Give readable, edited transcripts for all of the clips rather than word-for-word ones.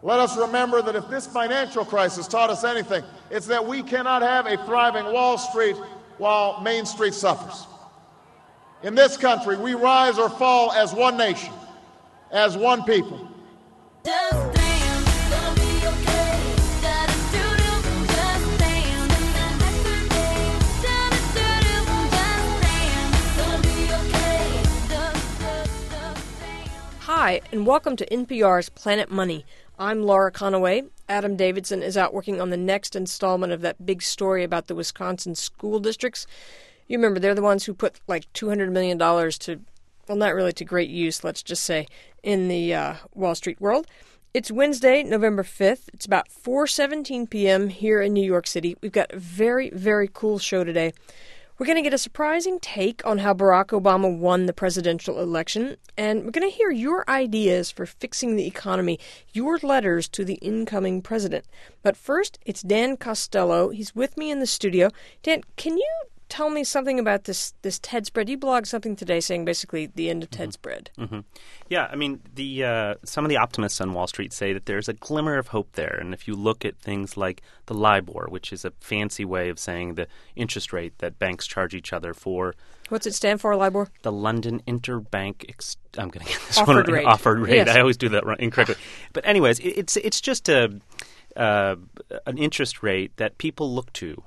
Let us remember that if this financial crisis taught us anything, it's that we cannot have a thriving Wall Street while Main Street suffers. In this country, we rise or fall as one nation, as one people. Hi, and welcome to NPR's Planet Money. I'm Laura Conaway. Adam Davidson is out working on the next installment of that big story about the Wisconsin school districts. You remember, they're the ones who put like $200 million to, well, not really to great use, let's just say, in the Wall Street world. It's Wednesday, November 5th. It's about 4:17 p.m. here in New York City. We've got a very, very cool show today. We're going to get a surprising take on how Barack Obama won the presidential election, and we're going to hear your ideas for fixing the economy, your letters to the incoming president. But first, it's Dan Costello. He's with me in the studio. Dan, can you tell me something about this TED spread? You blogged something today saying basically the end of TED spread. Mm-hmm. Yeah, I mean, some of the optimists on Wall Street say that there's a glimmer of hope there. And if you look at things like the LIBOR, which is a fancy way of saying the interest rate that banks charge each other for. What's it stand for, LIBOR? The London Interbank I'm going to get this offered one rate. Offered rate. Yes. I always do that incorrectly. But anyways, it's just an interest rate that people look to.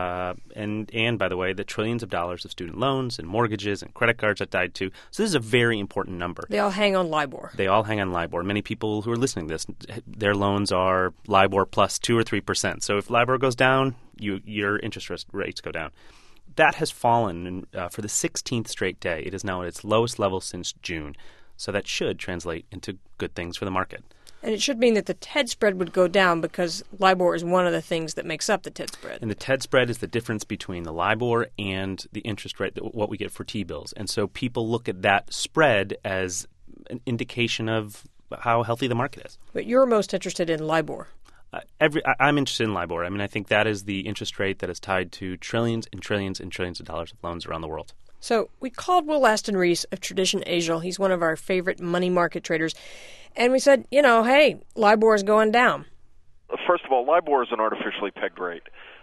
And by the way, the trillions of dollars of student loans and mortgages and credit cards that died too. So this is a very important number. They all hang on LIBOR. They all hang on LIBOR. Many people who are listening to this, their loans are LIBOR plus 2 or 3%. So if LIBOR goes down, your interest rates go down. That has fallen for the 16th straight day. It is now at its lowest level since June. So that should translate into good things for the market. And it should mean that the TED spread would go down because LIBOR is one of the things that makes up the TED spread. And the TED spread is the difference between the LIBOR and the interest rate, what we get for T-bills. And so people look at that spread as an indication of how healthy the market is. But you're most interested in LIBOR. I'm interested in LIBOR. I mean, I think that is the interest rate that is tied to trillions and trillions and trillions of dollars of loans around the world. So we called Will Aston Reese of Tradition Asia. He's one of our favorite money market traders. And we said, hey, LIBOR is going down. First of all, LIBOR is an artificially pegged rate.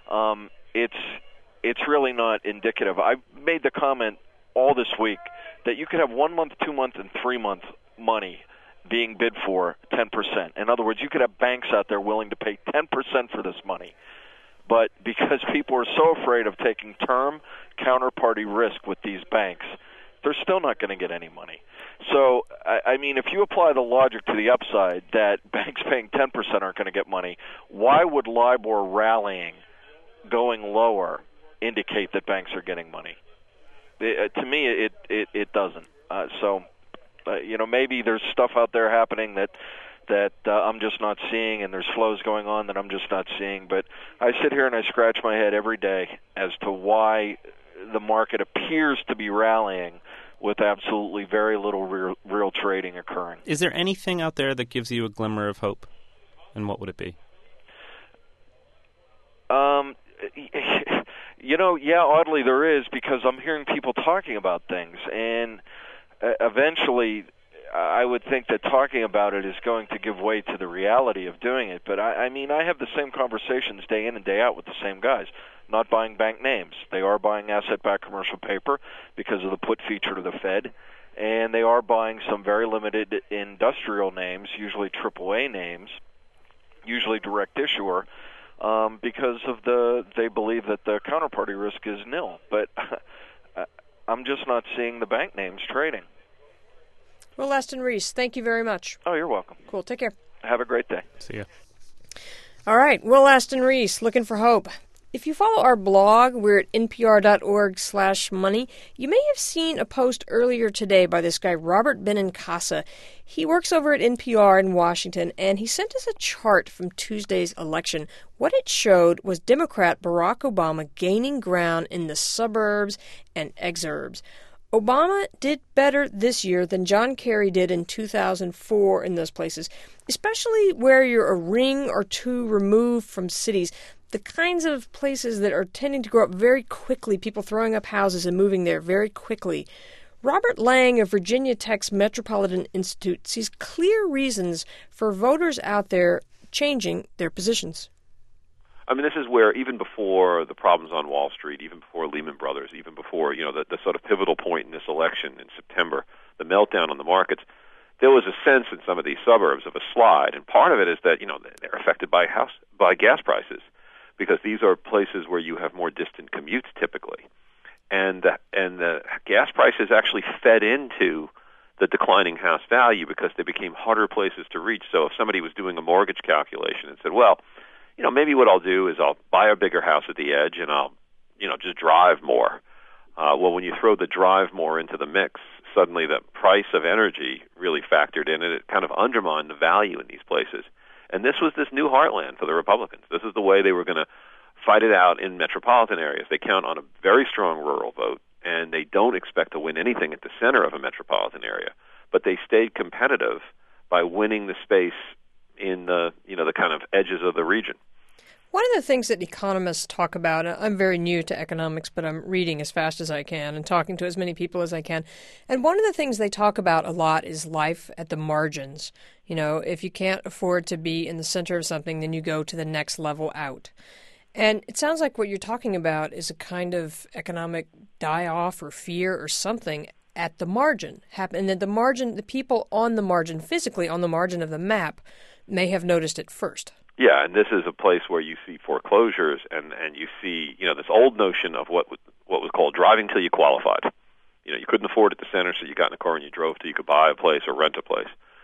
It's really not indicative. I made the comment all this week that you could have 1 month, 2 month, and 3 month money being bid for 10%. In other words, you could have banks out there willing to pay 10% for this money. But because people are so afraid of taking term counterparty risk with these banks, they're still not going to get any money. So, I mean, if you apply the logic to the upside that banks paying 10% aren't going to get money, why would LIBOR rallying, going lower, indicate that banks are getting money? To me, it doesn't. Maybe there's stuff out there happening that I'm just not seeing, and there's flows going on that I'm just not seeing. But I sit here and I scratch my head every day as to why the market appears to be rallying with absolutely very little real trading occurring. Is there anything out there that gives you a glimmer of hope? And what would it be? Oddly there is, because I'm hearing people talking about things, and eventually I would think that talking about it is going to give way to the reality of doing it. But I have the same conversations day in and day out with the same guys. Not buying bank names. They are buying asset-backed commercial paper because of the put feature to the Fed, and they are buying some very limited industrial names, usually AAA names, usually direct issuer, because of they believe that the counterparty risk is nil. But I'm just not seeing the bank names trading. Well, Aston Reese, thank you very much. Oh, you're welcome. Cool. Take care. Have a great day. See ya. All right. Will Aston Reese, looking for hope. If you follow our blog, we're at npr.org/money. You may have seen a post earlier today by this guy, Robert Benincasa. He works over at NPR in Washington, and he sent us a chart from Tuesday's election. What it showed was Democrat Barack Obama gaining ground in the suburbs and exurbs. Obama did better this year than John Kerry did in 2004 in those places, especially where you're a ring or two removed from cities. The kinds of places that are tending to grow up very quickly, people throwing up houses and moving there very quickly. Robert Lang of Virginia Tech's Metropolitan Institute sees clear reasons for voters out there changing their positions. I mean, this is where even before the problems on Wall Street, even before Lehman Brothers, even before, the sort of pivotal point in this election in September, the meltdown on the markets, there was a sense in some of these suburbs of a slide. And part of it is that, they're affected by gas prices, because these are places where you have more distant commutes typically. And the gas prices actually fed into the declining house value because they became harder places to reach. So if somebody was doing a mortgage calculation and said, well, maybe what I'll do is I'll buy a bigger house at the edge and I'll, just drive more. Well, when you throw the drive more into the mix, suddenly the price of energy really factored in, and it kind of undermined the value in these places. And this was this new heartland for the Republicans. This is the way they were going to fight it out in metropolitan areas. They count on a very strong rural vote, and they don't expect to win anything at the center of a metropolitan area. But they stayed competitive by winning the space in the kind of edges of the region. One of the things that economists talk about, and I'm very new to economics, but I'm reading as fast as I can and talking to as many people as I can. And one of the things they talk about a lot is life at the margins. If you can't afford to be in the center of something, then you go to the next level out. And it sounds like what you're talking about is a kind of economic die-off or fear or something at the margin. And at the margin, the people on the margin, physically on the margin of the map, may have noticed it first. Yeah, and this is a place where you see foreclosures and you see, this old notion of what was called driving till you qualified. You couldn't afford at the center, so you got in a car and you drove till you could buy a place or rent a place.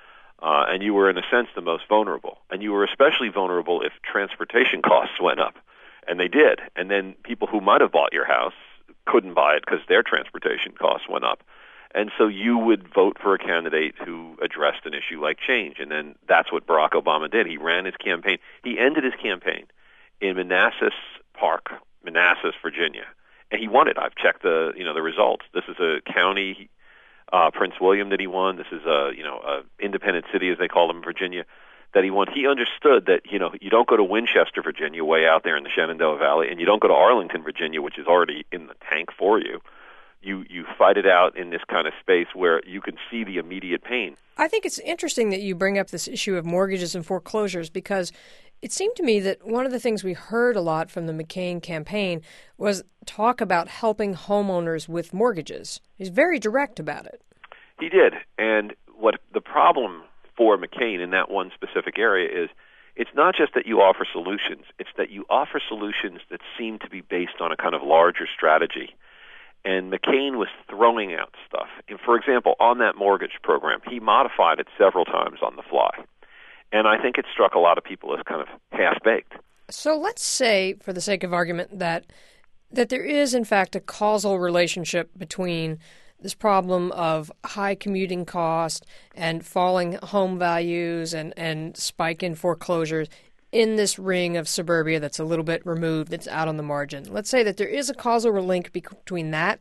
And you were, in a sense, the most vulnerable. And you were especially vulnerable if transportation costs went up. And they did. And then people who might have bought your house couldn't buy it because their transportation costs went up. And so you would vote for a candidate who addressed an issue like change. And then that's what Barack Obama did. He ran his campaign. He ended his campaign in Manassas Park, Manassas, Virginia. And he won it. I've checked the results. This is a county, Prince William, that he won. This is a independent city, as they call them in Virginia, that he won. He understood that, you don't go to Winchester, Virginia, way out there in the Shenandoah Valley, and you don't go to Arlington, Virginia, which is already in the tank for you. You fight it out in this kind of space where you can see the immediate pain. I think it's interesting that you bring up this issue of mortgages and foreclosures, because it seemed to me that one of the things we heard a lot from the McCain campaign was talk about helping homeowners with mortgages. He's very direct about it. He did. And what the problem for McCain in that one specific area is, it's not just that you offer solutions, it's that you offer solutions that seem to be based on a kind of larger strategy. And McCain was throwing out stuff. And for example, on that mortgage program, he modified it several times on the fly. And I think it struck a lot of people as kind of half-baked. So let's say, for the sake of argument, that there is, in fact, a causal relationship between this problem of high commuting cost and falling home values and spike in foreclosures in this ring of suburbia that's a little bit removed, that's out on the margin. Let's say that there is a causal link between that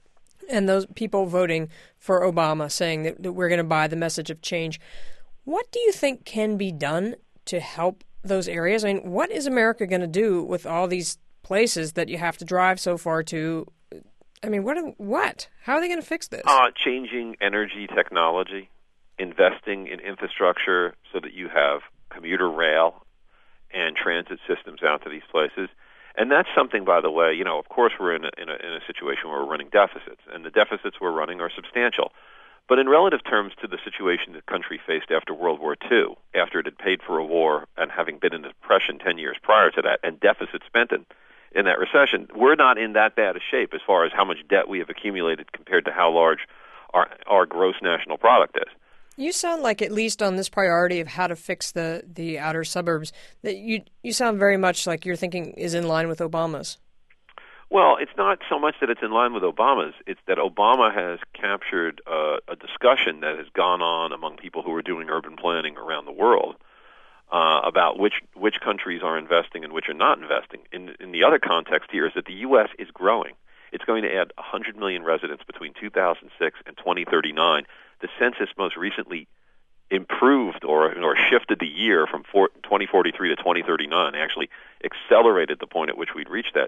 and those people voting for Obama, saying that we're going to buy the message of change. What do you think can be done to help those areas? I mean, what is America going to do with all these places that you have to drive so far to? I mean, what? How are they going to fix this? Changing energy technology, investing in infrastructure so that you have commuter rail and transit systems out to these places. And that's something, by the way, of course we're in a situation where we're running deficits, and the deficits we're running are substantial. But in relative terms to the situation the country faced after World War II, after it had paid for a war and having been in a depression 10 years prior to that, and deficit spent in that recession, we're not in that bad a shape as far as how much debt we have accumulated compared to how large our gross national product is. You sound like, at least on this priority of how to fix the outer suburbs, that you sound very much like your thinking is in line with Obama's. Well, it's not so much that it's in line with Obama's. It's that Obama has captured a discussion that has gone on among people who are doing urban planning around the world about which countries are investing and which are not investing. In the other context here is that the U.S. is growing. It's going to add 100 million residents between 2006 and 2039. The census most recently improved or shifted the year from 2043 to 2039. They actually accelerated the point at which we'd reached that.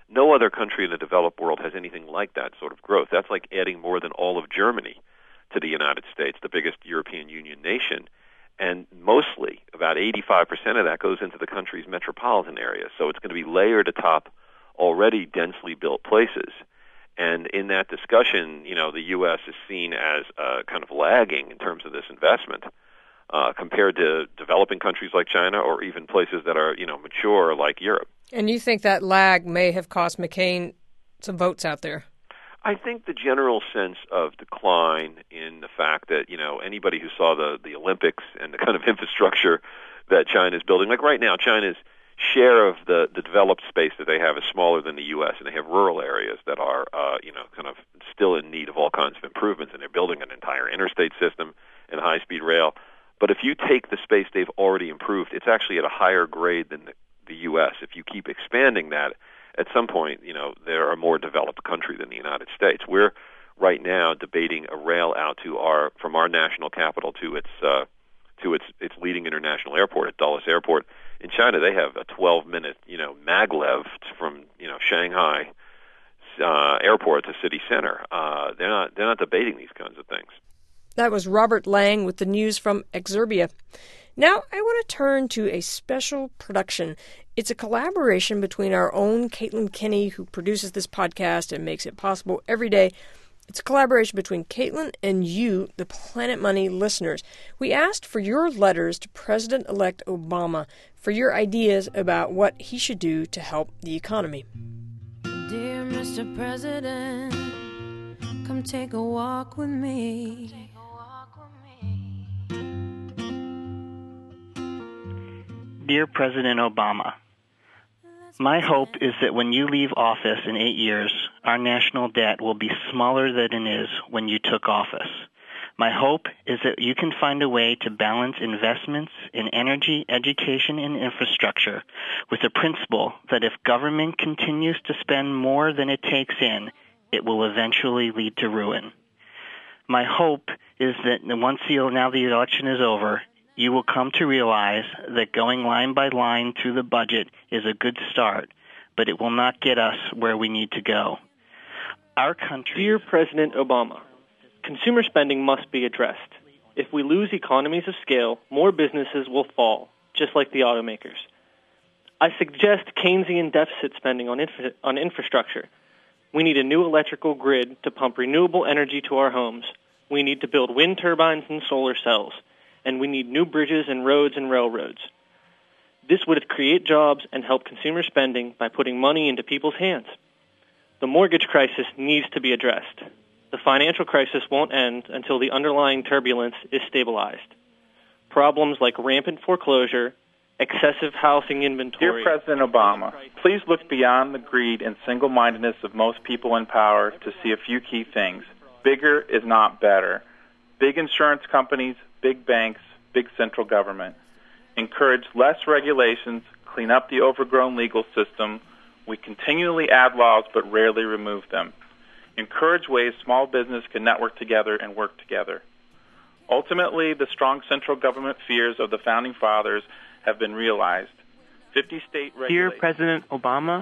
No other country in the developed world has anything like that sort of growth. That's like adding more than all of Germany to the United States, the biggest European Union nation. And mostly, about 85% of that goes into the country's metropolitan areas. So it's going to be layered atop already densely built places. And in that discussion, the U.S. is seen as kind of lagging in terms of this investment compared to developing countries like China or even places that are, mature like Europe. And you think that lag may have cost McCain some votes out there? I think the general sense of decline in the fact that, anybody who saw the Olympics and the kind of infrastructure that China is building, like right now, China's share of the developed space that they have is smaller than the U.S., and they have rural areas that are, kind of still in need of all kinds of improvements, and they're building an entire interstate system and high-speed rail. But if you take the space they've already improved, it's actually at a higher grade than the U.S. If you keep expanding that, at some point, they're a more developed country than the United States. We're right now debating a rail out from our national capital to its leading international airport at Dulles Airport. In China, they have a 12-minute, maglev from, Shanghai airport to city center. They're not debating these kinds of things. That was Robert Lang with the news from Exurbia. Now I want to turn to a special production. It's a collaboration between our own Caitlin Kenny, who produces this podcast and makes it possible every day. It's a collaboration between Caitlin and you, the Planet Money listeners. We asked for your letters to President-elect Obama for your ideas about what he should do to help the economy. Dear Mr. President, come take a walk with me. Dear President Obama, my hope is that when you leave office in 8 years, our national debt will be smaller than it is when you took office. My hope is that you can find a way to balance investments in energy, education, and infrastructure with the principle that if government continues to spend more than it takes in, it will eventually lead to ruin. My hope is that once the election is over, you will come to realize that going line by line through the budget is a good start, but it will not get us where we need to go. Our country... Dear President Obama, consumer spending must be addressed. If we lose economies of scale, more businesses will fall, just like the automakers. I suggest Keynesian deficit spending on infrastructure. We need a new electrical grid to pump renewable energy to our homes. We need to build wind turbines and solar cells. And we need new bridges and roads and railroads. This would create jobs and help consumer spending by putting money into people's hands. The mortgage crisis needs to be addressed. The financial crisis won't end until the underlying turbulence is stabilized. Problems like rampant foreclosure, excessive housing inventory... Dear President Obama, please look beyond the greed and single-mindedness of most people in power to see a few key things. Bigger is not better. Big insurance companies, big banks, big central government. Encourage less regulations, clean up the overgrown legal system. We continually add laws but rarely remove them. Encourage ways small business can network together and work together. Ultimately, the strong central government fears of the Founding Fathers have been realized. 50 state regulations... Dear President Obama,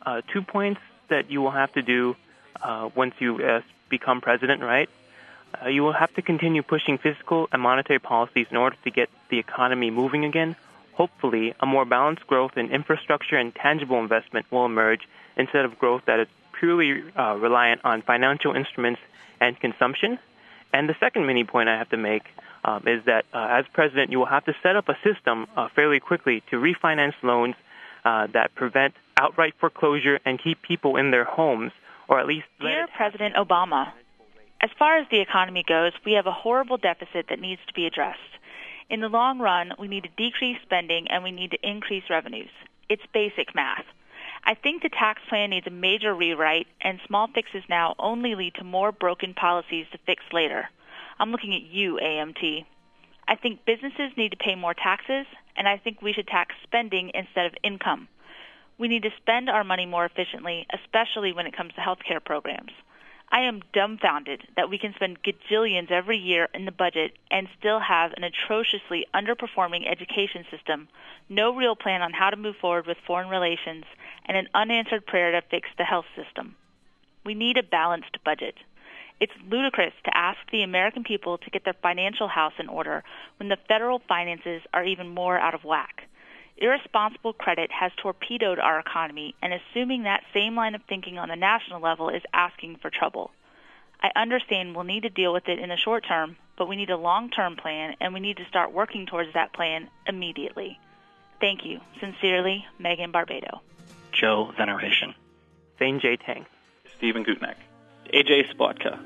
2 points that you will have to do once you become president, right? You will have to continue pushing fiscal and monetary policies in order to get the economy moving again. Hopefully, a more balanced growth in infrastructure and tangible investment will emerge instead of growth that is purely reliant on financial instruments and consumption. And the second mini point I have to make is that as president, you will have to set up a system fairly quickly to refinance loans that prevent outright foreclosure and keep people in their homes, or at least... Dear President Obama, as far as the economy goes, we have a horrible deficit that needs to be addressed. In the long run, we need to decrease spending and we need to increase revenues. It's basic math. I think the tax plan needs a major rewrite, and small fixes now only lead to more broken policies to fix later. I'm looking at you, AMT. I think businesses need to pay more taxes, and I think we should tax spending instead of income. We need to spend our money more efficiently, especially when it comes to health care programs. I am dumbfounded that we can spend gajillions every year in the budget and still have an atrociously underperforming education system, no real plan on how to move forward with foreign relations, and an unanswered prayer to fix the health system. We need a balanced budget. It's ludicrous to ask the American people to get their financial house in order when the federal finances are even more out of whack. Irresponsible credit has torpedoed our economy, and assuming that same line of thinking on the national level is asking for trouble. I understand we'll need to deal with it in the short term, but we need a long-term plan, and we need to start working towards that plan immediately. Thank you. Sincerely, Megan Barbado. Joe Veneration. Thane J. Tang. Stephen Gutnick. AJ Spotka.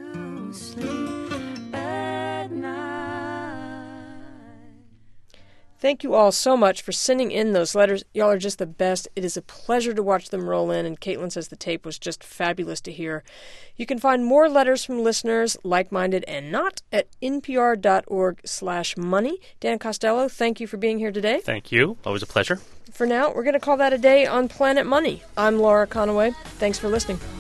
Thank you all so much for sending in those letters. Y'all are just the best. It is a pleasure to watch them roll in, and Caitlin says the tape was just fabulous to hear. You can find more letters from listeners, like-minded and not, at npr.org/money. Dan Costello, thank you for being here today. Thank you. Always a pleasure. For now, we're going to call that a day on Planet Money. I'm Laura Conaway. Thanks for listening.